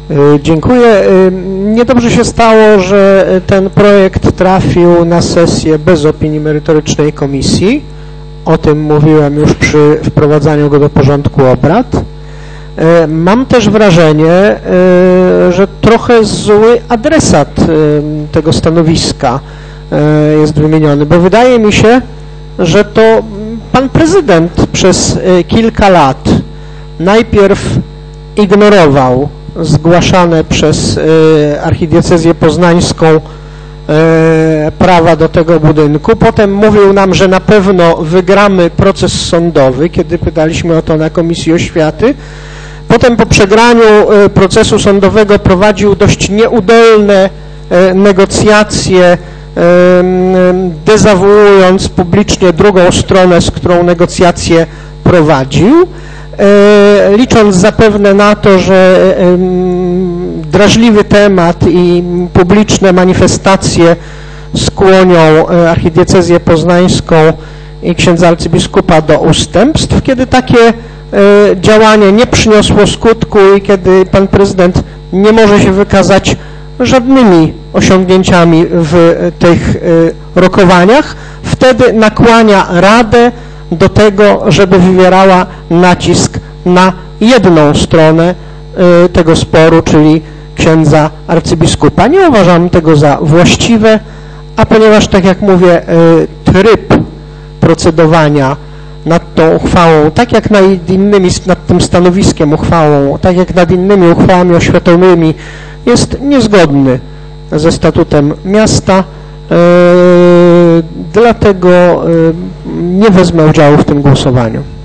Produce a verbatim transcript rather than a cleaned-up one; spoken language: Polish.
Dziękuję. Niedobrze się stało, że ten projekt trafił na sesję bez opinii merytorycznej komisji. O tym mówiłem już przy wprowadzaniu go do porządku obrad. Mam też wrażenie, że trochę zły adresat tego stanowiska jest wymieniony, bo wydaje mi się, że to pan prezydent przez kilka lat najpierw ignorował zgłaszane przez archidiecezję poznańską prawa do tego budynku. Potem mówił nam, że na pewno wygramy proces sądowy, kiedy pytaliśmy o to na Komisji Oświaty. Potem po przegraniu procesu sądowego prowadził dość nieudolne negocjacje, dezawuując publicznie drugą stronę, z którą negocjacje prowadził, licząc zapewne na to, że drażliwy temat i publiczne manifestacje skłonią archidiecezję poznańską i księdza arcybiskupa do ustępstw. Kiedy takie działanie nie przyniosło skutku i kiedy pan prezydent nie może się wykazać żadnymi osiągnięciami w tych rokowaniach, wtedy nakłania Radę do tego, żeby wywierała nacisk na jedną stronę tego sporu, czyli księdza arcybiskupa. Nie uważam tego za właściwe, a ponieważ, tak jak mówię, tryb procedowania nad tą uchwałą, tak jak nad innymi, nad tym stanowiskiem uchwałą, tak jak nad innymi uchwałami oświatowymi, jest niezgodny ze statutem miasta, dlatego nie wezmę udziału w tym głosowaniu.